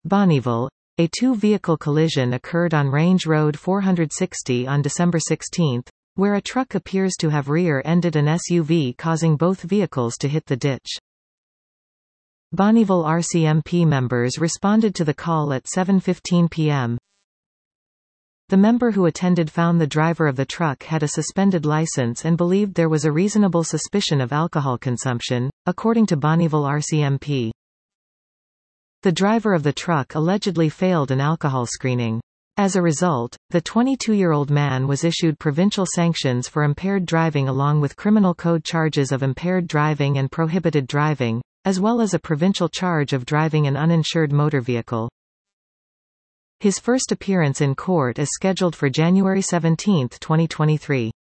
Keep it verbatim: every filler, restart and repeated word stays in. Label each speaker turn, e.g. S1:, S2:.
S1: Bonnyville. A two-vehicle collision occurred on Range Road four sixty on December sixteenth, where a truck appears to have rear-ended an S U V, causing both vehicles to hit the ditch. Bonnyville R C M P members responded to the call at seven fifteen p m The member who attended found the driver of the truck had a suspended license and believed there was a reasonable suspicion of alcohol consumption, according to Bonnyville R C M P. The driver of the truck allegedly failed an alcohol screening. As a result, the twenty-two-year-old man was issued provincial sanctions for impaired driving along with criminal code charges of impaired driving and prohibited driving, as well as a provincial charge of driving an uninsured motor vehicle. His first appearance in court is scheduled for January seventeenth, twenty twenty-three.